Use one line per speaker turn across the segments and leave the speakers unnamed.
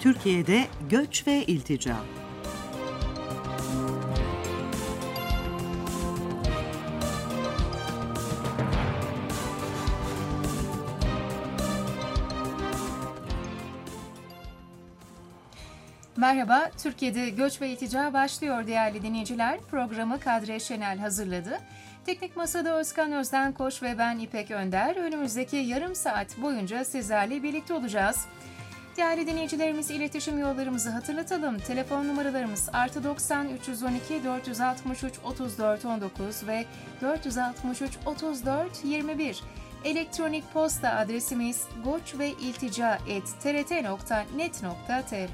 Türkiye'de göç ve iltica.
Merhaba, Türkiye'de göç ve iltica başlıyor değerli dinleyiciler. Programı Kadri Şenel hazırladı. Teknik Masa'da Özkan Özdenkoç ve ben İpek Önder. Önümüzdeki yarım saat boyunca sizlerle birlikte olacağız. Değerli dinleyicilerimiz, iletişim yollarımızı hatırlatalım. Telefon numaralarımız +90 312 463 34 19 ve 463 34 21. Elektronik posta adresimiz goçveiltica@trt.net.tr.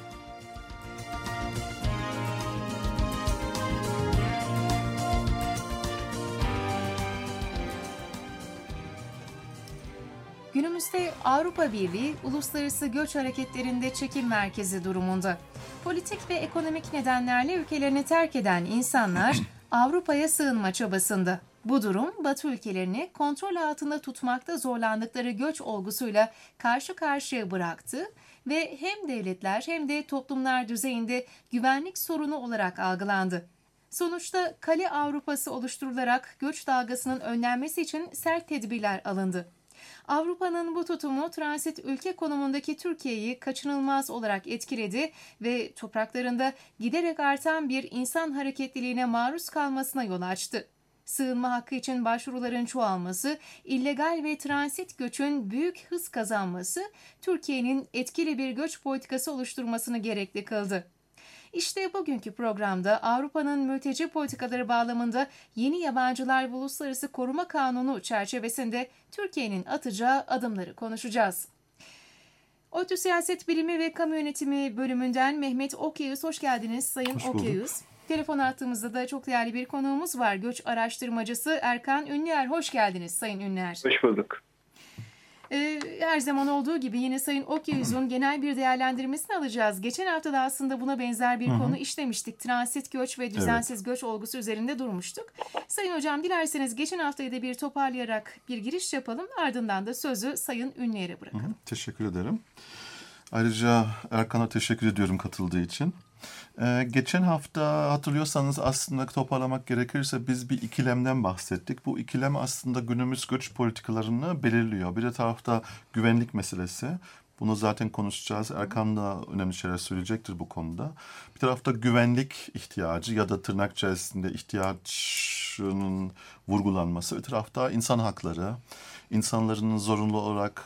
Günümüzde Avrupa Birliği, uluslararası göç hareketlerinde çekim merkezi durumunda. Politik ve ekonomik nedenlerle ülkelerini terk eden insanlar Avrupa'ya sığınma çabasında. Bu durum, Batı ülkelerini kontrol altında tutmakta zorlandıkları göç olgusuyla karşı karşıya bıraktı ve hem devletler hem de toplumlar düzeyinde güvenlik sorunu olarak algılandı. Sonuçta kale Avrupası oluşturularak göç dalgasının önlenmesi için sert tedbirler alındı. Avrupa'nın bu tutumu transit ülke konumundaki Türkiye'yi kaçınılmaz olarak etkiledi ve topraklarında giderek artan bir insan hareketliliğine maruz kalmasına yol açtı. Sığınma hakkı için başvuruların çoğalması, illegal ve transit göçün büyük hız kazanması, Türkiye'nin etkili bir göç politikası oluşturmasını gerekli kıldı. İşte bugünkü programda Avrupa'nın mülteci politikaları bağlamında yeni yabancılar ve uluslararası koruma kanunu çerçevesinde Türkiye'nin atacağı adımları konuşacağız. ODTÜ Siyaset Bilimi ve Kamu Yönetimi bölümünden Mehmet Okyayüz, hoş geldiniz Sayın Okyayüz. Telefon attığımızda da çok değerli bir konuğumuz var. Göç araştırmacısı Erkan Ünlüer. Hoş geldiniz Sayın Ünlüer.
Hoş bulduk.
Her zaman olduğu gibi yine Sayın Okyayüz'ün genel bir değerlendirmesini alacağız. Geçen hafta da aslında buna benzer bir konu işlemiştik. Transit göç ve düzensiz göç olgusu üzerinde durmuştuk. Sayın Hocam, dilerseniz geçen haftayı da bir toparlayarak bir giriş yapalım. Ardından da sözü Sayın Ünlüer'e bırakalım.
Teşekkür ederim. Ayrıca Erkan'a teşekkür ediyorum katıldığı için. Geçen hafta hatırlıyorsanız aslında toparlamak gerekirse biz bir ikilemden bahsettik. Bu ikilem aslında günümüz göç politikalarını belirliyor. Bir tarafta güvenlik meselesi. Bunu zaten konuşacağız. Erkan da önemli şeyler söyleyecektir bu konuda. Bir tarafta güvenlik ihtiyacı ya da tırnak içerisinde ihtiyacının vurgulanması. Bir tarafta insan hakları, insanların zorunlu olarak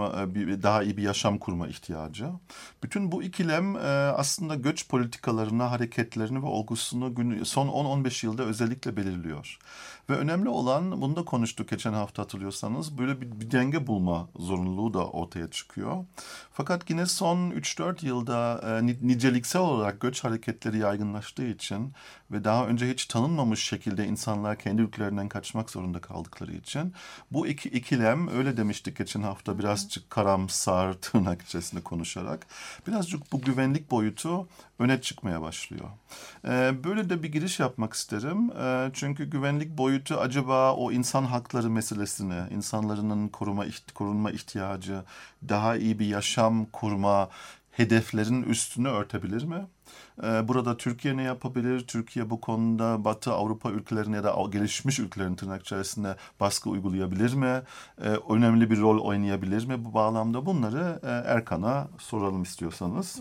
daha iyi bir yaşam kurma ihtiyacı. Bütün bu ikilem aslında göç politikalarına, hareketlerini ve olgusunu son 10-15 yılda özellikle belirliyor. Ve önemli olan, bunu da konuştuk geçen hafta hatırlıyorsanız, böyle bir denge bulma zorunluluğu da ortaya çıkıyor. Fakat yine son 3-4 yılda niceliksel olarak göç hareketleri yaygınlaştığı için ve daha önce hiç tanınmamış şekilde insanlar kendi ülkelerinden kaçmak zorunda kaldıkları için bu ikilem, öyle demiştik geçen hafta, birazcık karamsar tırnak içerisinde konuşarak, birazcık bu güvenlik boyutu öne çıkmaya başlıyor. Böyle de bir giriş yapmak isterim. Çünkü güvenlik boyutu acaba o insan hakları meselesini, insanların korunma ihtiyacı, daha iyi bir yaşam kurma hedeflerin üstünü örtebilir mi? Burada Türkiye ne yapabilir? Türkiye bu konuda Batı Avrupa ülkelerine ya da gelişmiş ülkelerin tırnak içerisinde baskı uygulayabilir mi? Önemli bir rol oynayabilir mi? Bu bağlamda bunları Erkan'a soralım istiyorsanız.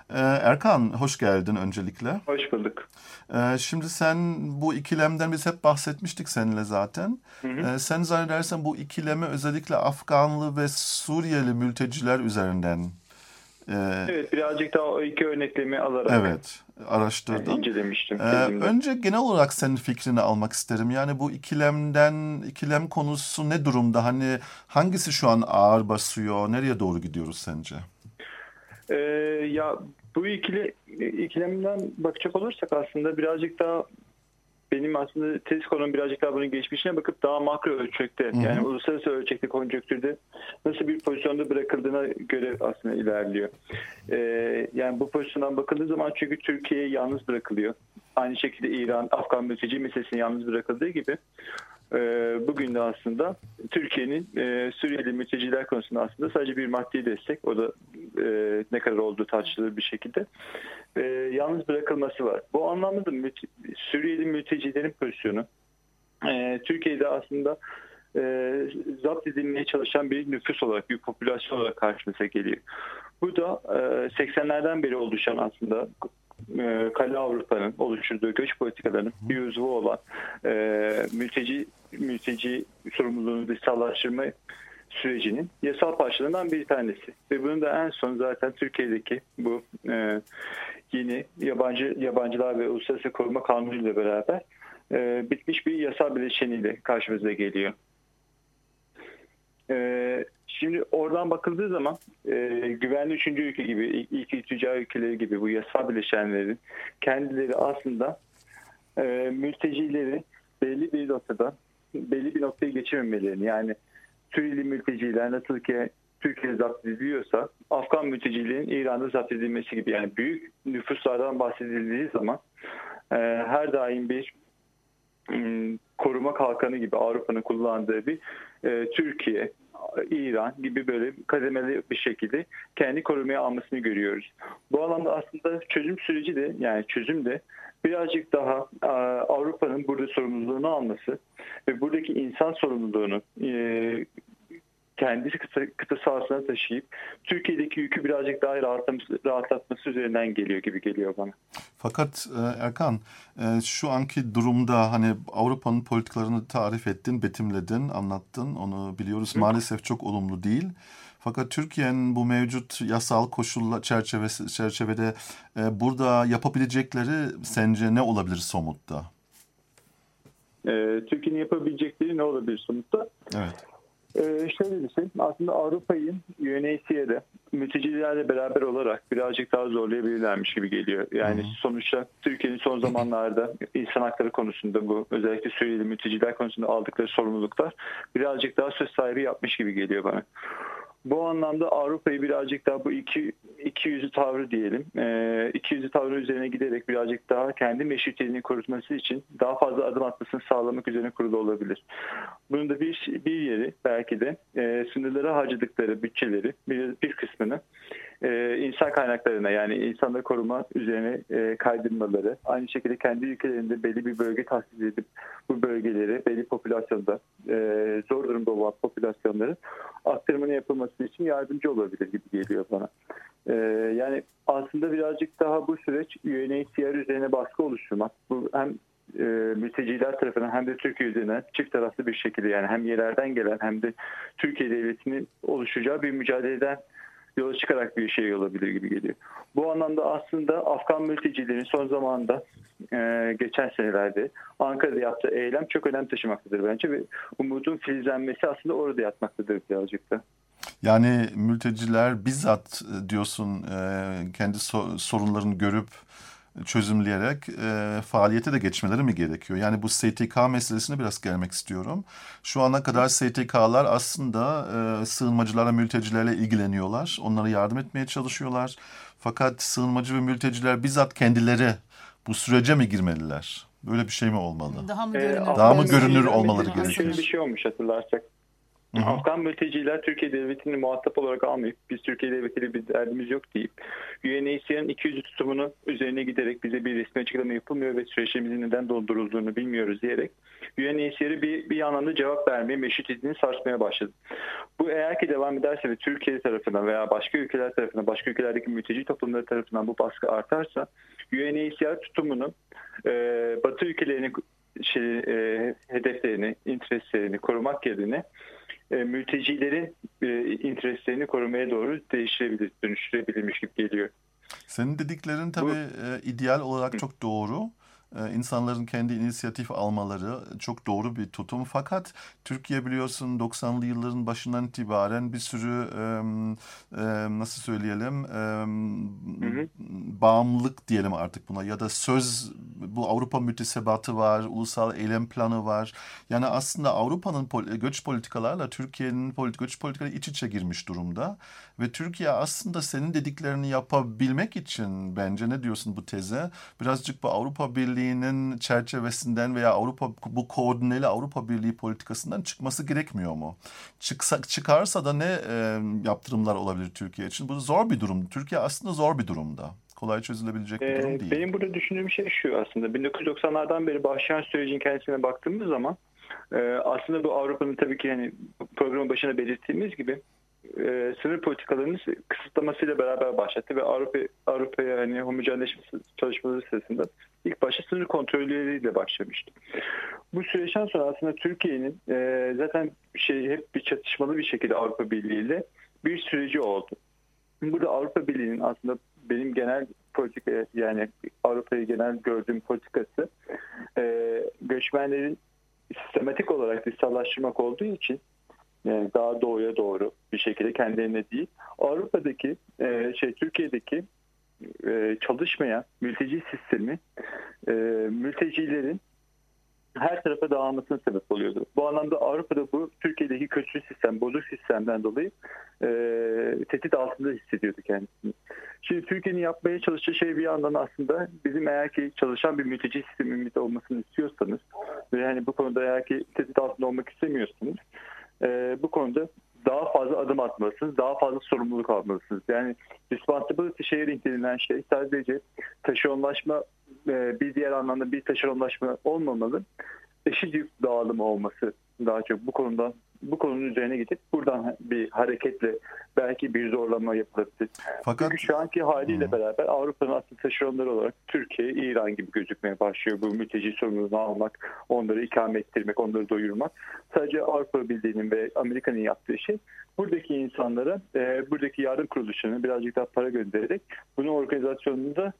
Erkan, hoş geldin öncelikle.
Hoş bulduk.
Şimdi sen bu ikilemden biz hep bahsetmiştik seninle zaten. Sen zannedersen bu ikilemi özellikle Afganlı ve Suriyeli mülteciler üzerinden
evet, birazcık daha o iki örneklemi alarak
araştırdım.
İncelemiştim.
Önce genel olarak senin fikrini almak isterim. Yani bu ikilem konusu ne durumda? Hani hangisi şu an ağır basıyor? Nereye doğru gidiyoruz sence?
Ya bu ikilemden bakacak olursak aslında birazcık daha benim aslında tez konum birazcık daha bunun geçmişine bakıp daha makro ölçekte, yani uluslararası ölçekte, konjonktürde nasıl bir pozisyonda bırakıldığına göre aslında ilerliyor. Yani bu pozisyondan bakıldığı zaman çünkü Türkiye yalnız bırakılıyor. Aynı şekilde İran, Afgan mülteci meselesini yalnız bırakıldığı gibi bugün de aslında Türkiye'nin Suriyeli mülteciler konusunda aslında sadece bir maddi destek, o da ne kadar olduğu tartışılır bir şekilde yalnız bırakılması var. Bu anlamda da Suriyeli mültecilerin pozisyonu Türkiye'de aslında zapt edilmeye çalışan bir nüfus olarak, bir popülasyon olarak karşımıza geliyor. Bu da 80'lerden beri oluşan aslında Kale Avrupa'nın oluşturduğu göç politikalarının bir uzvu olan mülteci sorumluluğunu dışsallaştırma sürecinin yasal parçalarından bir tanesi. Ve bunun da en son zaten Türkiye'deki bu yeni yabancılar ve uluslararası koruma kanunu ile beraber bitmiş bir yasal bileşeniyle karşımıza geliyor. Şimdi oradan bakıldığı zaman güvenli üçüncü ülke gibi, ilk iltica ülkeleri gibi bu yasal bileşenlerin kendileri aslında mültecileri belli bir noktaya geçirmemelerini, yani Suriyeli mülteciler nasıl ki Türkiye'de zapt ediliyorsa Afgan mültecilerin İran'da zapt edilmesi gibi, yani büyük nüfuslardan bahsedildiği zaman her daim bir koruma kalkanı gibi Avrupa'nın kullandığı bir Türkiye, İran gibi böyle kademeli bir şekilde kendi korumaya almasını görüyoruz. Bu alanda aslında çözüm süreci de, yani çözüm de birazcık daha Avrupa'nın burada sorumluluğunu alması ve buradaki insan sorumluluğunu kendi kıta sahasına taşıyıp Türkiye'deki yükü birazcık daha rahatlatması üzerinden geliyor gibi geliyor bana.
Fakat Erkan, şu anki durumda hani Avrupa'nın politikalarını tarif ettin, betimledin, anlattın. Onu biliyoruz. Maalesef çok olumlu değil. Fakat Türkiye'nin bu mevcut yasal koşullar çerçevede burada yapabilecekleri sence ne olabilir somutta?
Türkiye'nin yapabilecekleri ne olabilir somutta?
Evet.
Şöyle bir şey, aslında Avrupa'yı UNHCR'de mültecilerle beraber olarak birazcık daha zorlayabilirlermiş gibi geliyor. Yani sonuçta Türkiye'nin son zamanlarda insan hakları konusunda, bu özellikle Suriyeli mülteciler konusunda aldıkları sorumluluklar birazcık daha söz sahibi yapmış gibi geliyor bana. Bu anlamda Avrupa'yı birazcık daha bu iki yüzlü tavrı diyelim, iki yüzlü tavrı üzerine giderek birazcık daha kendi meşrutiyetini korutması için daha fazla adım atmasını sağlamak üzerine kurulu olabilir. Bunun da bir yeri belki de sınırlara harcadıkları bütçeleri bir kısmını insan kaynaklarına, yani insanları koruma üzerine kaydırmaları, aynı şekilde kendi ülkelerinde belli bir bölge tahsis edip bu bölgeleri belli popülasyonda zor durumda olan popülasyonların aktarımını yapılması için yardımcı olabilir gibi geliyor bana. Yani aslında birazcık daha bu süreç UNHCR üzerine baskı oluşturmak, bu hem mülteciler tarafından hem de Türkiye üzerine çift taraflı bir şekilde, yani hem yerlerden gelen hem de Türkiye devletinin oluşacağı bir mücadeleden yola çıkarak bir şey olabilir gibi geliyor. Bu anlamda aslında Afgan mültecilerin son zamanda geçen senelerde Ankara'da yaptığı eylem çok önem taşımaktadır bence ve umudun filizlenmesi aslında orada yatmaktadır birazcık da.
Yani mülteciler bizzat diyorsun kendi sorunlarını görüp çözümleyerek faaliyete de geçmeleri mi gerekiyor? Yani bu STK meselesine biraz gelmek istiyorum. Şu ana kadar STK'lar aslında sığınmacılarla, mültecilerle ilgileniyorlar. Onlara yardım etmeye çalışıyorlar. Fakat sığınmacı ve mülteciler bizzat kendileri bu sürece mi girmeliler? Böyle bir şey mi olmalı?
Daha mı
görünür olmaları gerekiyor?
Şöyle bir şey olmuş hatırlarsak. Hı-hı. Afgan mülteciler Türkiye Devleti'ni muhatap olarak almayıp biz Türkiye Devleti'yle bir derdimiz yok deyip UNHCR'ın 200 tutumunu üzerine giderek bize bir resmi açıklama yapılmıyor ve süreçlerimizin neden dondurulduğunu bilmiyoruz diyerek UNHCR'e bir anlamda cevap vermeye, meşrutiyetini sarsmaya başladı. Bu eğer ki devam ederse ve Türkiye tarafından veya başka ülkeler tarafından, başka ülkelerdeki mülteci toplumları tarafından bu baskı artarsa UNHCR tutumunu Batı ülkelerinin hedeflerini, intereslerini korumak yerine mültecilerin intereslerini korumaya doğru dönüştürebilirmiş gibi geliyor.
Senin dediklerin tabii ideal olarak çok doğru. İnsanların kendi inisiyatif almaları çok doğru bir tutum. Fakat Türkiye biliyorsun 90'lı yılların başından itibaren bir sürü nasıl söyleyelim bağımlılık diyelim artık buna ya da söz, bu Avrupa mütesebatı var, ulusal eylem planı var. Yani aslında Avrupa'nın göç politikalarla Türkiye'nin göç politikaları iç içe girmiş durumda. Ve Türkiye aslında senin dediklerini yapabilmek için bence ne diyorsun bu teze? Birazcık bu Avrupa Birliği Birliği'nin çerçevesinden veya bu koordineli Avrupa Birliği politikasından çıkması gerekmiyor mu? Çıkarsa da ne yaptırımlar olabilir Türkiye için? Bu zor bir durum. Türkiye aslında zor bir durumda. Kolay çözülebilecek bir durum değil.
Benim burada düşündüğüm şey şu aslında. 1990'lardan beri başlayan sürecin kendisine baktığımız zaman aslında bu Avrupa'nın tabii ki hani programın başına belirttiğimiz gibi sınır politikalarını kısıtlamasıyla beraber başlattı ve Avrupa'ya hani homojenleşme çalışmaları sırasında ilk başta sınır kontrolleriyle başlamıştı. Bu süreçten sonra aslında Türkiye'nin zaten hep bir çatışmalı bir şekilde Avrupa Birliği ile bir süreci oldu. Burada Avrupa Birliği'nin aslında benim genel politika, yani Avrupa'yı genel gördüğüm politikası göçmenlerin sistematik olarak dışsallaştırmak olduğu için, yani daha doğuya doğru bir şekilde kendilerine değil, Avrupa'daki Türkiye'deki çalışmayan mülteci sistemi mültecilerin her tarafa dağılmasına sebep oluyordu. Bu anlamda Avrupa'da bu Türkiye'deki kötü sistem, bozuk sistemden dolayı tehdit altında hissediyordu kendisini. Şimdi Türkiye'nin yapmaya çalıştığı şey bir yandan aslında bizim eğer ki çalışan bir mülteci sistemimiz olmasını istiyorsanız ve yani bu konuda eğer ki tehdit altında olmak istemiyorsanız bu konuda daha fazla adım atmalısınız, daha fazla sorumluluk almalısınız. Yani responsibility sharing denilen şey sadece taşeronlaşma, bir diğer anlamda bir taşeronlaşma olmamalı, eşit yük dağılımı olması daha çok bu konunun üzerine gidip buradan bir hareketle belki bir zorlama yapılabilir.
Fakat
çünkü şu anki haliyle beraber Avrupa'nın aslında taşeronları olarak Türkiye, İran gibi gözükmeye başlıyor. Bu mülteci sorununu almak, onları ikame ettirmek, onları doyurmak. Sadece Avrupa Birliği'nin ve Amerika'nın yaptığı şey buradaki insanlara, buradaki yardım kuruluşlarına birazcık daha para göndererek bunun organizasyonunda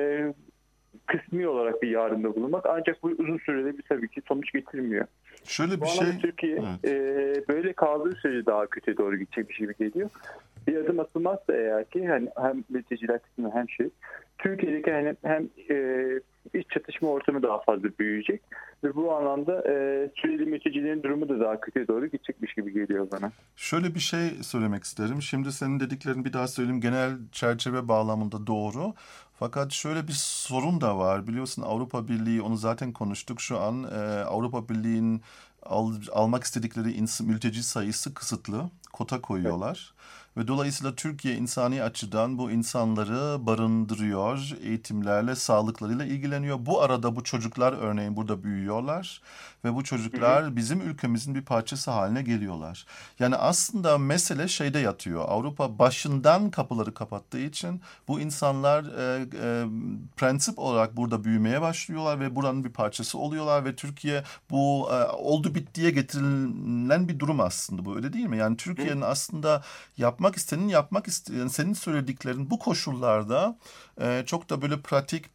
kısmi olarak bir yardımda bulunmak. Ancak bu uzun sürede bir tabii ki sonuç getirmiyor.
Şöyle bir
Türkiye böyle kaldığı sürece daha kötüye doğru gidecek bir şey geliyor. Bir adım atılmazsa eğer ki hani hem mülteciler kısmında hem Türkiye'deki hem iç çatışma ortamı daha fazla büyüyecek ve bu anlamda Suriyeli mültecilerin durumu da daha kötüye doğru gidecekmiş gibi geliyor bana.
Şöyle bir şey söylemek isterim. Şimdi senin dediklerini bir daha söyleyeyim. Genel çerçeve bağlamında doğru. Fakat şöyle bir sorun da var. Biliyorsun Avrupa Birliği, onu zaten konuştuk. Şu an Avrupa Birliği'nin almak istedikleri mülteci sayısı kısıtlı. Kota koyuyorlar. Evet. Ve dolayısıyla Türkiye insani açıdan bu insanları barındırıyor, eğitimlerle, sağlıklarıyla ilgileniyor. Bu arada bu çocuklar örneğin burada büyüyorlar ve bu çocuklar bizim ülkemizin bir parçası haline geliyorlar. Yani aslında mesele şeyde yatıyor. Avrupa başından kapıları kapattığı için bu insanlar prensip olarak burada büyümeye başlıyorlar ve buranın bir parçası oluyorlar ve Türkiye bu oldu bittiye getirilen bir durum aslında, bu öyle değil mi? Yani Türkiye'nin aslında yapmak isteyen senin söylediklerin bu koşullarda çok da böyle pratik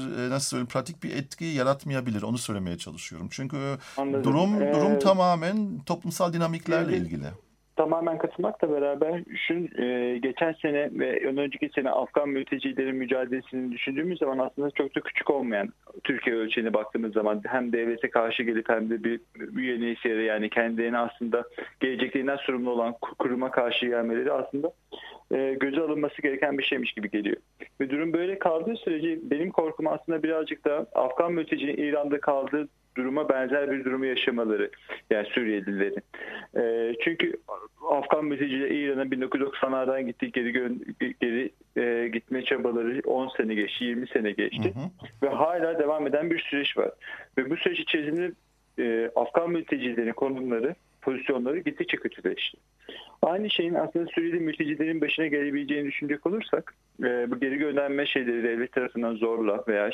bir etki yaratmayabilir. Onu söylemeye çalışıyorum. Çünkü durum tamamen toplumsal dinamiklerle ilgili.
Tamamen katılmakla beraber geçen sene ve önceki sene Afgan mültecilerin mücadelesini düşündüğümüz zaman aslında çok da küçük olmayan, Türkiye ölçeğine baktığımız zaman hem devlete karşı gelip hem de bir UNHCR'e, yani kendilerine aslında geleceklerinden sorumlu olan kuruma karşı gelmeleri aslında göze alınması gereken bir şeymiş gibi geliyor. Ve durum böyle kaldığı sürece benim korkum aslında birazcık da Afgan mültecinin İran'da kaldığı duruma benzer bir durumu yaşamaları, yani Suriyelilerin. Çünkü Afgan mülteciler İran'a 1990'lardan geri gitme çabaları 10 sene geçti, 20 sene geçti. Ve hala devam eden bir süreç var. Ve bu süreç içerisinde Afgan mültecilerin konumları, pozisyonları gittikçe kötüleşti. Aynı şeyin aslında Suriyeli mültecilerin başına gelebileceğini düşünecek olursak, bu geri gönderme şeyleri devlet tarafından zorla veya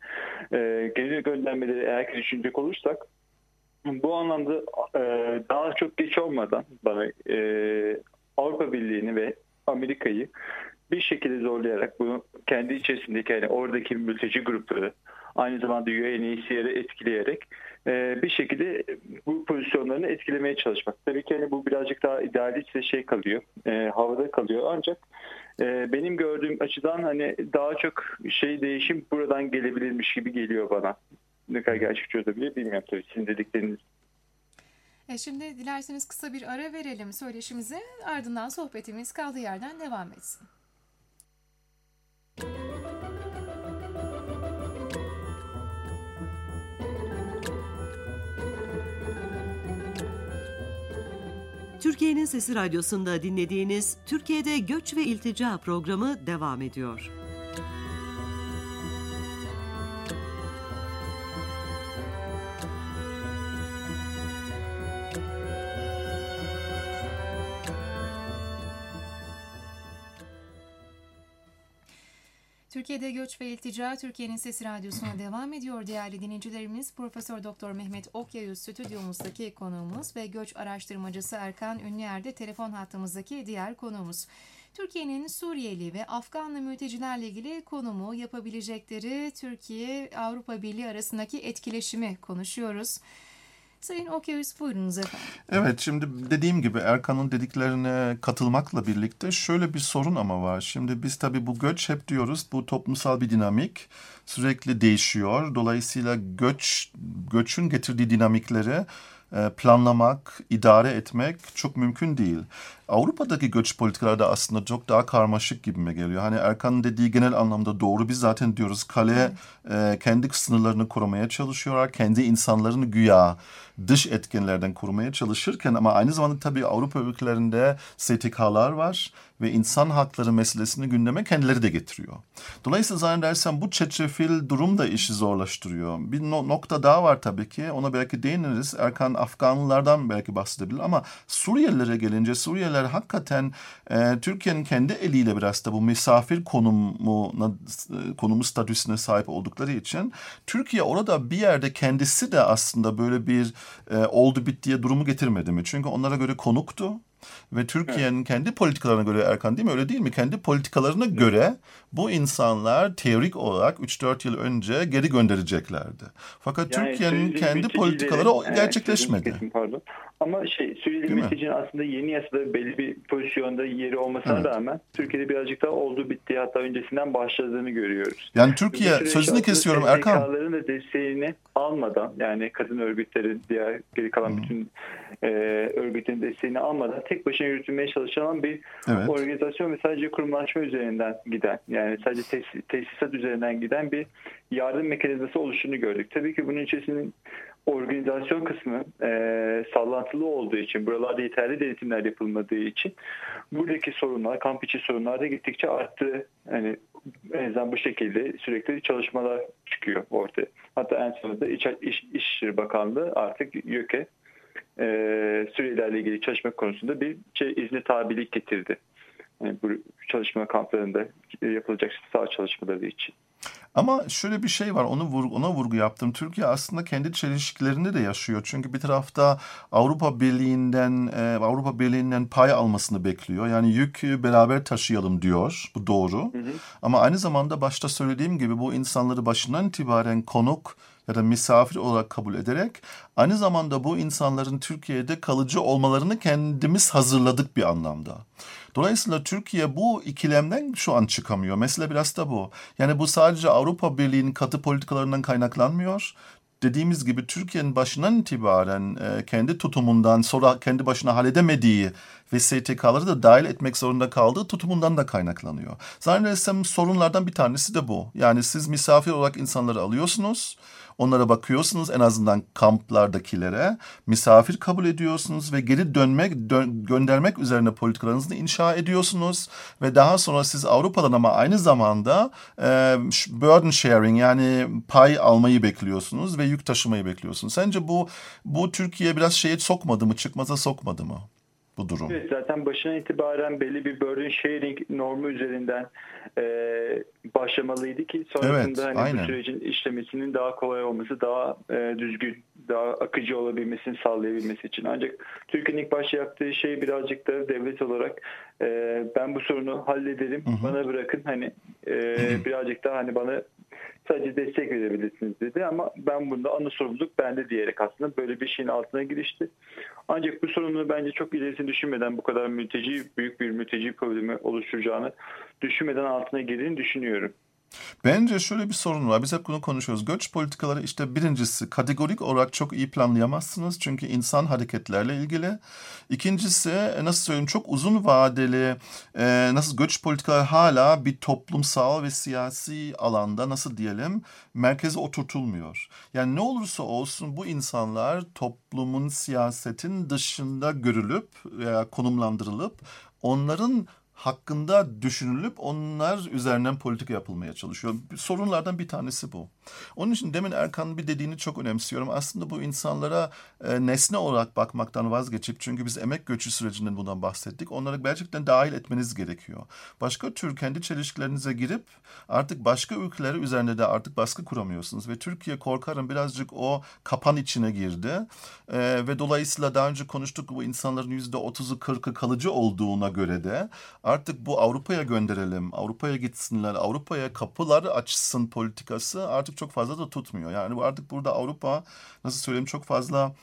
geri göndermeleri eğer ki düşünecek olursak, bu anlamda daha çok geç olmadan bana Avrupa Birliği'ni ve Amerika'yı bir şekilde zorlayarak bunu kendi içerisindeki, yani oradaki mülteci grupları, aynı zamanda UNHCR'ı etkileyerek bir şekilde bu pozisyonlarını etkilemeye çalışmak. Tabii ki bu birazcık daha idealist kalıyor, havada kalıyor. Ancak benim gördüğüm açıdan daha çok değişim buradan gelebilirmiş gibi geliyor bana. Ne kadar gerçekçi olabilir bilmiyorum tabii, sizin dedikleriniz.
Şimdi dilerseniz kısa bir ara verelim söyleşimize, ardından sohbetimiz kaldığı yerden devam etsin.
Türkiye'nin Sesi Radyosu'nda dinlediğiniz Türkiye'de Göç ve İltica programı devam ediyor.
Türkiye'de Göç ve İltica, Türkiye'nin Sesi Radyosu'na devam ediyor değerli dinleyicilerimiz. Profesör Doktor Mehmet Okyayüz stüdyomuzdaki konuğumuz ve göç araştırmacısı Erkan Ünlüer de telefon hattımızdaki diğer konuğumuz. Türkiye'nin Suriyeli ve Afganlı mültecilerle ilgili konumu, yapabilecekleri, Türkiye-Avrupa Birliği arasındaki etkileşimi konuşuyoruz. Sayın Okyayüz, buyurunuz efendim.
Evet, şimdi dediğim gibi Erkan'ın dediklerine katılmakla birlikte şöyle bir sorun ama var. Şimdi biz tabii bu göç hep diyoruz, bu toplumsal bir dinamik sürekli değişiyor. Dolayısıyla göçün getirdiği dinamikleri planlamak, idare etmek çok mümkün değil. Avrupa'daki göç politikaları da aslında çok daha karmaşık gibime geliyor. Hani Erkan'ın dediği genel anlamda doğru. Biz zaten diyoruz kale kendi sınırlarını korumaya çalışıyorlar. Kendi insanlarını güya dış etkenlerden korumaya çalışırken ama aynı zamanda tabii Avrupa ülkelerinde STK'lar var ve insan hakları meselesini gündeme kendileri de getiriyor. Dolayısıyla zannedersem bu çetrefil durum da işi zorlaştırıyor. Bir nokta daha var tabii ki. Ona belki değiniriz. Erkan Afganlılardan belki bahsedebilir ama Suriyelilere gelince Suriyeliler hakikaten Türkiye'nin kendi eliyle biraz da bu misafir konumu statüsüne sahip oldukları için Türkiye orada bir yerde kendisi de aslında böyle bir oldu bittiye durumu getirmedi mi? Çünkü onlara göre konuktu. Ve Türkiye'nin kendi politikalarına göre Erkan değil mi? Öyle değil mi? Kendi politikalarına göre bu insanlar teorik olarak 3-4 yıl önce geri göndereceklerdi. Fakat yani Türkiye'nin kendi politikaları gerçekleşmedi.
Pardon. Ama Suriyeli mültecinin aslında yeni yasada belli bir pozisyonda yeri olmasına rağmen Türkiye'de birazcık daha oldu bitti hatta öncesinden başladığını görüyoruz.
Yani Türkiye sözünü kesiyorum Erkan.
STK'ların da desteğini almadan yani kadın örgütleri diğer geri kalan bütün örgütlerin desteğini almadan tek başına yürütülmeye çalışan bir organizasyon ve sadece kurumlaşma üzerinden giden yani sadece tesisat üzerinden giden bir yardım mekanizması oluştuğunu gördük. Tabii ki bunun içerisinin organizasyon kısmı sallantılı olduğu için, buralarda yeterli denetimler yapılmadığı için buradaki sorunlar, kamp içi sorunlar da gittikçe arttı. Yani en azından bu şekilde sürekli çalışmalar çıkıyor ortaya. Hatta en sonunda İçişleri Bakanlığı artık YÖK'e Suriyelilerle ilgili çalışma konusunda bir izni tabilik getirdi. Yani bu çalışma kamplarında yapılacak sağ çalışmaları için.
Ama şöyle bir şey var, ona vurgu yaptım. Türkiye aslında kendi çelişkilerini de yaşıyor. Çünkü bir tarafta Avrupa Birliği'nden pay almasını bekliyor. Yani yükü beraber taşıyalım diyor. Bu doğru. Ama aynı zamanda başta söylediğim gibi bu insanları başından itibaren konuk ya da misafir olarak kabul ederek aynı zamanda bu insanların Türkiye'de kalıcı olmalarını kendimiz hazırladık bir anlamda. Dolayısıyla Türkiye bu ikilemden şu an çıkamıyor. Mesele biraz da bu. Yani bu sadece Avrupa Birliği'nin katı politikalarından kaynaklanmıyor. Dediğimiz gibi Türkiye'nin başından itibaren kendi tutumundan sonra kendi başına halledemediği ve STK'ları da dahil etmek zorunda kaldığı tutumundan da kaynaklanıyor. Zannedersem sorunlardan bir tanesi de bu. Yani siz misafir olarak insanları alıyorsunuz. Onlara bakıyorsunuz en azından kamplardakilere. Misafir kabul ediyorsunuz ve geri göndermek üzerine politikalarınızı inşa ediyorsunuz. Ve daha sonra siz Avrupa'dan ama aynı zamanda burden sharing yani pay almayı bekliyorsunuz ve yük taşımayı bekliyorsunuz. Sence bu Türkiye biraz sokmadı mı, çıkmaza sokmadı mı? Bu durum.
Evet, zaten başına itibaren belli bir burden sharing normu üzerinden başlamalıydı ki sonrasında bu sürecin işlemesinin daha kolay olması, daha düzgün, daha akıcı olabilmesini sağlayabilmesi için. Ancak Türkiye'nin ilk başta yaptığı şey birazcık da devlet olarak ben bu sorunu hallederim, bana bırakın birazcık daha bana sadece destek verebilirsiniz dedi ama ben bunda ana sorumluluk bende diyerek aslında böyle bir şeyin altına girişti. Ancak bu sorunu bence çok ilerisini düşünmeden bu kadar büyük bir mülteci problemi oluşturacağını düşünmeden altına girdiğini düşünüyorum.
Bence şöyle bir sorun var. Biz hep bunu konuşuyoruz. Göç politikaları işte birincisi kategorik olarak çok iyi planlayamazsınız. Çünkü insan hareketlerle ilgili. İkincisi nasıl söyleyeyim çok uzun vadeli nasıl göç politikaları hala bir toplumsal ve siyasi alanda nasıl diyelim merkeze oturtulmuyor. Yani ne olursa olsun bu insanlar toplumun siyasetin dışında görülüp veya konumlandırılıp onların hakkında düşünülüp onlar üzerinden politika yapılmaya çalışıyor. Sorunlardan bir tanesi bu. Onun için demin Erkan'ın bir dediğini çok önemsiyorum. Aslında bu insanlara nesne olarak bakmaktan vazgeçip çünkü biz emek göçü sürecinden bundan bahsettik. Onları gerçekten dahil etmeniz gerekiyor. Başka tür kendi çelişkilerinize girip artık başka ülkeleri üzerinde de artık baskı kuramıyorsunuz. Ve Türkiye korkarım birazcık o kapan içine girdi. Ve dolayısıyla daha önce konuştuk bu insanların %30'u 40'ı kalıcı olduğuna göre de artık bu Avrupa'ya gönderelim, Avrupa'ya gitsinler, Avrupa'ya kapılar açsın politikası artık çok fazla da tutmuyor. Yani bu artık burada Avrupa nasıl söyleyeyim çok fazla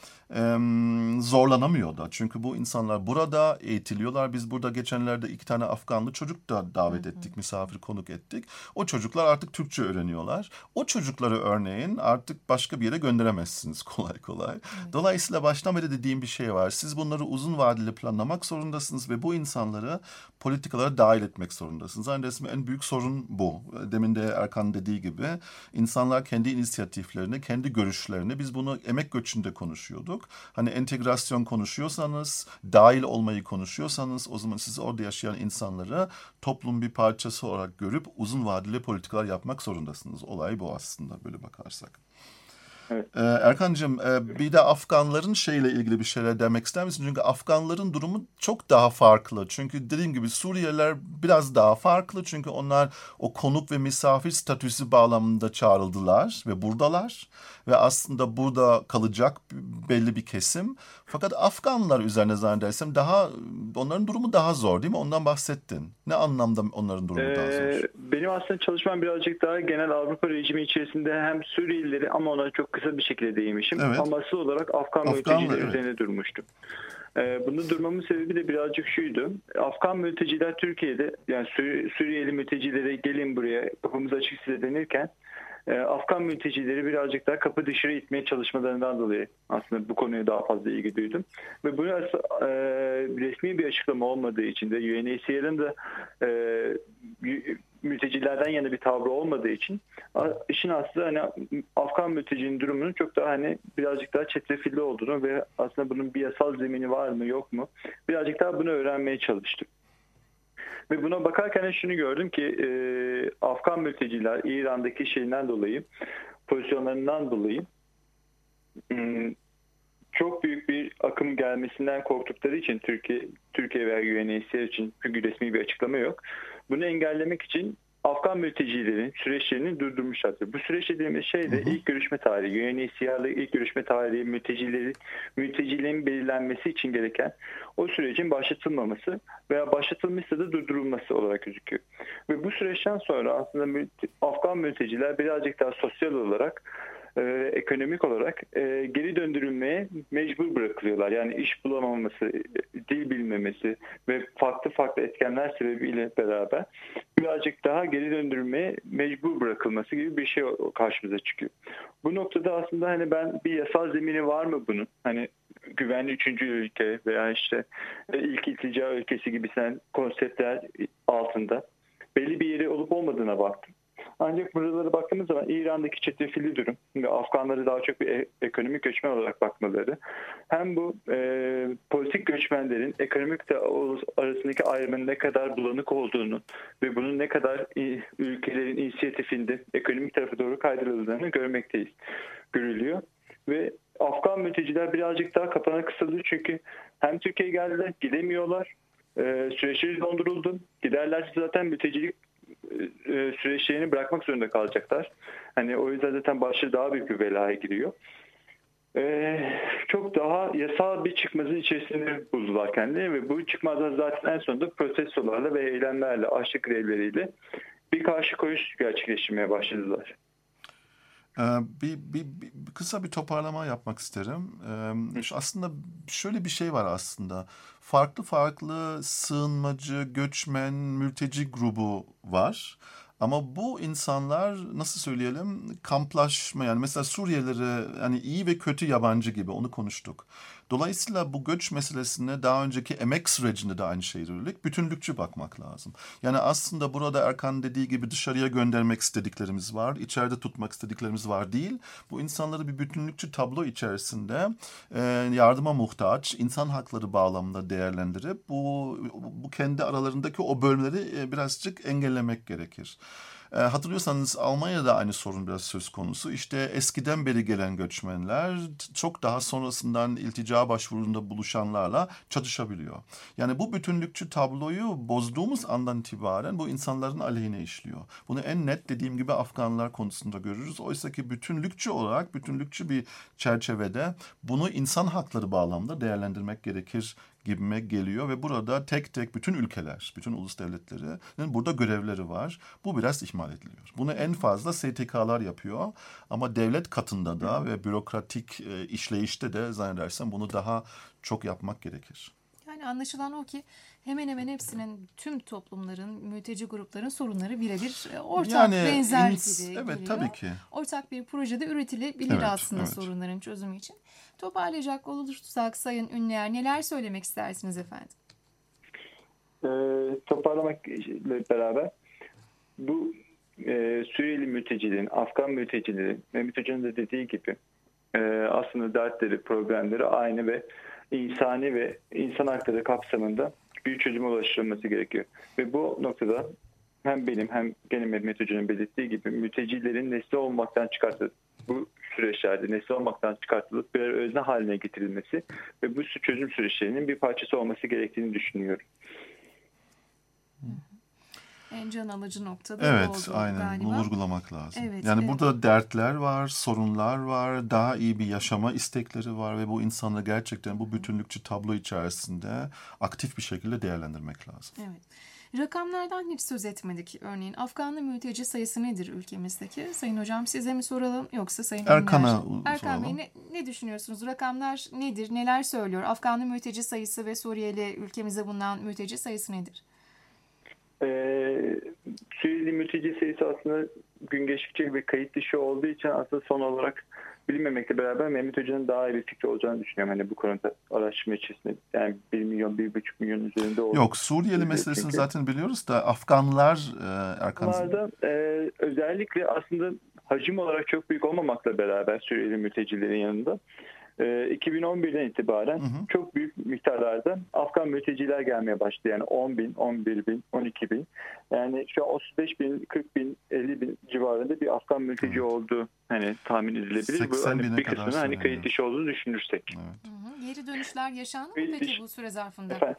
zorlanamıyor da. Çünkü bu insanlar burada eğitiliyorlar. Biz burada geçenlerde 2 tane Afganlı çocuk da davet ettik, misafir konuk ettik. O çocuklar artık Türkçe öğreniyorlar. O çocukları örneğin artık başka bir yere gönderemezsiniz kolay kolay. Dolayısıyla baştan beri dediğim bir şey var. Siz bunları uzun vadeli planlamak zorundasınız ve bu insanları politikalara dahil etmek zorundasınız. Zannedersem en büyük sorun bu. Demin de Erkan dediği gibi insanlar kendi inisiyatiflerini, kendi görüşlerini biz bunu emek göçünde konuşuyorduk. Hani entegrasyon konuşuyorsanız, dahil olmayı konuşuyorsanız o zaman siz orada yaşayan insanları toplum bir parçası olarak görüp uzun vadeli politikalar yapmak zorundasınız. Olay bu aslında böyle bakarsak.
Evet.
Erkancığım bir de Afganların şeyle ilgili bir şeyler demek ister misin? Çünkü Afganların durumu çok daha farklı. Çünkü dediğim gibi Suriyeliler biraz daha farklı. Çünkü onlar o konuk ve misafir statüsü bağlamında çağrıldılar ve buradalar. Ve aslında burada kalacak belli bir kesim. Fakat Afganlar üzerine zannedersem onların durumu daha zor değil mi? Ondan bahsettin. Ne anlamda onların durumu daha zor?
Benim aslında çalışmam birazcık daha genel Avrupa rejimi içerisinde hem Suriyelileri ama ona çok kısa bir şekilde değinmişim.
Evet.
Ama asıl olarak Afgan mülteciler üzerine durmuştum. Bunu durmamın sebebi de birazcık şuydu. Afgan mülteciler Türkiye'de yani Suriyeli mültecilere gelin buraya kapımız açık size denirken Afgan mültecileri birazcık daha kapı dışarı itmeye çalışmalarından dolayı aslında bu konuya daha fazla ilgi duydum. Ve bu resmi bir açıklama olmadığı için de UNHCR'ın da mültecilerden yana bir tavrı olmadığı için işin aslında hani Afgan mültecinin durumunun çok daha hani birazcık daha çetrefilli olduğunu ve aslında bunun bir yasal zemini var mı yok mu birazcık daha bunu öğrenmeye çalıştım. Ve buna bakarken şunu gördüm ki Afgan mülteciler İran'daki şeyinden dolayı, pozisyonlarından dolayı çok büyük bir akım gelmesinden korktukları için Türkiye veya UNHCR için çünkü resmi bir açıklama yok. Bunu engellemek için Afgan mültecilerin süreçlerini durdurmuşlardır. Bu süreç dediğimiz şey de ilk görüşme tarihi, UNHCR'la ilk görüşme tarihi, mültecilerin belirlenmesi için gereken o sürecin başlatılmaması veya başlatılmışsa da durdurulması olarak gözüküyor. Ve bu süreçten sonra aslında Afgan mülteciler birazcık daha sosyal olarak ekonomik olarak geri döndürülmeye mecbur bırakılıyorlar. Yani iş bulamaması, dil bilmemesi ve farklı etkenler sebebiyle beraber birazcık daha geri döndürülmeye mecbur bırakılması gibi bir şey karşımıza çıkıyor. Bu noktada aslında hani ben bir yasal zemini var mı bunun? Hani güvenli 3. ülke veya işte ilk iltica ülkesi gibi konseptler altında belli bir yeri olup olmadığına baktım. Ancak buralara baktığımız zaman İran'daki çetrefilli durum ve Afganları daha çok bir ekonomik göçmen olarak bakmaları hem bu politik göçmenlerin ekonomik arasındaki ayrımın ne kadar bulanık olduğunu ve bunun ne kadar ülkelerin inisiyatifinde ekonomik tarafa doğru kaydırıldığını görülüyor. Ve Afgan mülteciler birazcık daha kapana kısıldı çünkü hem Türkiye'ye geldiler, gidemiyorlar, süreçleri donduruldu, giderlerse zaten mültecilik süreçlerini bırakmak zorunda kalacaklar. Hani o yüzden zaten başlığı daha büyük bir belaya giriyor. Çok daha yasal bir çıkmazın içerisinde buldular kendileri ve bu çıkmazlar zaten en sonunda protestolarla ve eylemlerle, açlık grevleriyle bir karşı koyuş gerçekleştirmeye başladılar.
Bir kısa bir toparlama yapmak isterim. Aslında şöyle bir şey var aslında. Farklı sığınmacı, göçmen, mülteci grubu var. Ama bu insanlar nasıl söyleyelim kamplaşma yani mesela Suriyelilere hani iyi ve kötü yabancı gibi onu konuştuk. Dolayısıyla bu göç meselesine daha önceki emek sürecinde de aynı şeyi söyledik. Bütünlükçü bakmak lazım. Yani aslında burada Erkan dediği gibi dışarıya göndermek istediklerimiz var. İçeride tutmak istediklerimiz var değil. Bu insanları bir bütünlükçü tablo içerisinde yardıma muhtaç, insan hakları bağlamında değerlendirip bu kendi aralarındaki o bölümleri birazcık engellemek gerekir. Hatırlıyorsanız Almanya'da aynı sorun biraz söz konusu. İşte eskiden beri gelen göçmenler çok daha sonrasından iltica başvurunda buluşanlarla çatışabiliyor. Yani bu bütünlükçü tabloyu bozduğumuz andan itibaren bu insanların aleyhine işliyor. Bunu en net dediğim gibi Afganlar konusunda görürüz. Oysa ki bütünlükçü olarak, bütünlükçü bir çerçevede bunu insan hakları bağlamda değerlendirmek gerekir gibime geliyor ve burada tek tek bütün ülkeler, bütün ulus devletlerinin burada görevleri var. Bu biraz ihmal ediliyor. Bunu en fazla STK'lar yapıyor ama devlet katında da ve bürokratik işleyişte de zannedersem bunu daha çok yapmak gerekir.
Yani anlaşılan o ki hemen hemen hepsinin tüm toplumların, mülteci grupların sorunları birebir ortak,
Yani
benzer gibi
evet,
geliyor.
tabii ki.
Ortak bir projede üretilebilir
Evet,
aslında
evet.
sorunların çözümü için. Toparlayacak olursak Sayın Ünlüer neler söylemek istersiniz efendim?
Toparlamakla beraber bu Suriyeli mültecilerin, Afgan mültecilerin, Mehmet Hoca'nın da dediği gibi aslında dertleri, problemleri aynı ve insani ve insan hakları kapsamında bir çözüme ulaştırılması gerekiyor. Ve bu noktada hem benim hem gene Mehmet Hoca'nın belirttiği gibi mültecilerin nesli olmaktan çıkartılıp bu süreçlerde nesli olmaktan çıkartılıp birer özne haline getirilmesi ve bu çözüm süreçlerinin bir parçası olması gerektiğini düşünüyorum.
En can alıcı noktada
Evet,
oldu
aynen.
galiba.
Bunu vurgulamak lazım.
Evet,
yani
evet.
burada dertler var, sorunlar var, daha iyi bir yaşama istekleri var ve bu insanları gerçekten bu bütünlükçü tablo içerisinde aktif bir şekilde değerlendirmek lazım.
Evet. Rakamlardan hiç söz etmedik. Örneğin Afganlı mülteci sayısı nedir ülkemizdeki? Sayın Hocam size mi soralım yoksa Sayın
Erkan'a
Ünlüer? Erkan Bey
soralım.
ne düşünüyorsunuz? Rakamlar nedir? Neler söylüyor? Afganlı mülteci sayısı ve Suriyeli ülkemize bulunan mülteci sayısı nedir?
Suriyeli mülteci sayısı aslında gün geçtikçe bir kayıt dışı olduğu için aslında son olarak bilinmemekle beraber Mehmet Hoca'nın daha iyi bir fikri olacağını düşünüyorum. Hani bu konuda araştırma içerisinde yani 1 milyon, 1,5 milyon üzerinde oldu.
Yok, Suriyeli meselesini zaten biliyoruz da Afganlar Erkan.
Afganlarda özellikle aslında hacim olarak çok büyük olmamakla beraber Suriyeli mültecilerin yanında 2011'den itibaren çok büyük miktarlarda Afgan mülteciler gelmeye başladı. Yani 10 bin, 11 bin, 12 bin. Yani şu an 35 bin, 40 bin, 50 bin civarında bir Afgan mülteci olduğu hani tahmin edilebilir. Bu hani bir kısmını hani kayıt dışı olduğunu düşünürsek.
Evet.
Geri dönüşler yaşandı mı peki bu süre zarfında?
Efendim?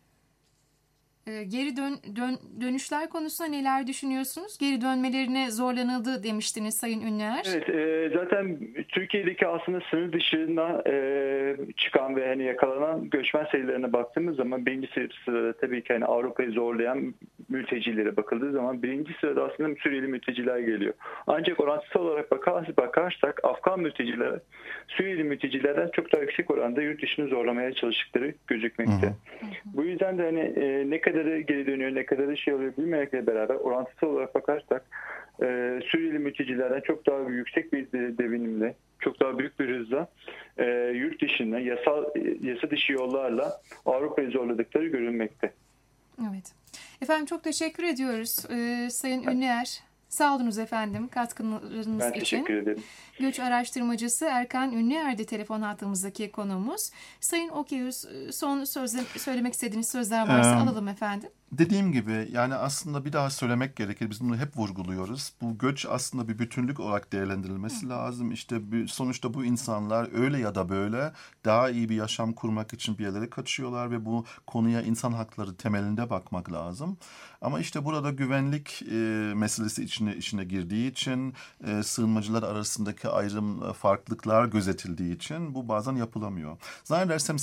Geri dönüşler konusunda neler düşünüyorsunuz? Geri dönmelerine zorlanıldı demiştiniz Sayın Ünlüer.
Evet, zaten Türkiye'deki aslında sınır dışına çıkan ve hani yakalanan göçmen sayılarına baktığımız zaman birinci sırada tabii ki hani Avrupa'yı zorlayan mültecilere bakıldığı zaman birinci sırada aslında Suriyeli mülteciler geliyor. Ancak orantısal olarak bakarsak Afgan mülteciler Suriyeli mültecilerden çok daha yüksek oranda yurt dışını zorlamaya çalıştıkları gözükmekte. Bu yüzden de hani ne kadarı geri dönüyor, ne kadarı şey oluyor bilmemekle beraber orantısal olarak bakarsak Suriyeli mültecilerden çok daha yüksek bir devinimle, çok daha büyük bir hızla yurt dışına yasa dışı yollarla Avrupa'yı zorladıkları görülmekte.
Evet. Efendim çok teşekkür ediyoruz Sayın Ünlüer. Sağ olunuz efendim katkılarınız için.
Ben teşekkür ederim.
Göç araştırmacısı Erkan Ünlüer'di telefon hattımızdaki konuğumuz. Sayın Okyus son söylemek istediğiniz sözler varsa alalım efendim.
Dediğim gibi yani aslında bir daha söylemek gerekir. Biz bunu hep vurguluyoruz. Bu göç aslında bir bütünlük olarak değerlendirilmesi lazım. İşte sonuçta bu insanlar öyle ya da böyle daha iyi bir yaşam kurmak için bir yerlere kaçıyorlar ve bu konuya insan hakları temelinde bakmak lazım. Ama işte burada güvenlik meselesi içine girdiği için sığınmacılar arasındaki ayrım farklılıklar gözetildiği için bu bazen yapılamıyor. Zannedersem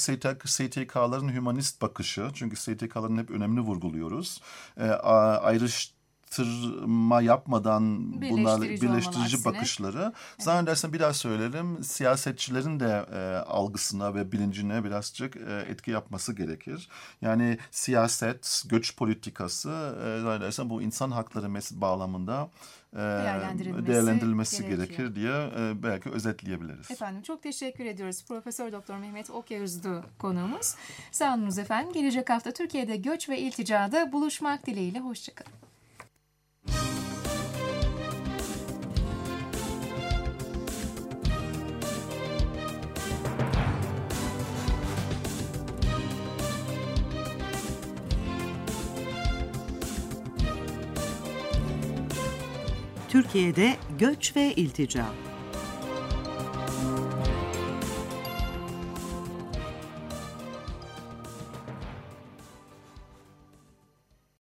STK'ların hümanist bakışı çünkü STK'ların hep önemli vurguluyoruz. ayrıştırma yapmadan bunlar birleştirici
aksine.
bakışları zannedersem bir daha söylerim, siyasetçilerin de algısına ve bilincine birazcık etki yapması gerekir. Yani siyaset, göç politikası zannedersem bu insan hakları bağlamında değerlendirilmesi gerekir diye belki özetleyebiliriz.
Efendim çok teşekkür ediyoruz. Profesör Doktor Mehmet Okyarız'dı konuğumuz. Sağ olunuz efendim. Gelecek hafta Türkiye'de göç ve ilticada buluşmak dileğiyle. Hoşçakalın.
Türkiye'de göç ve iltica.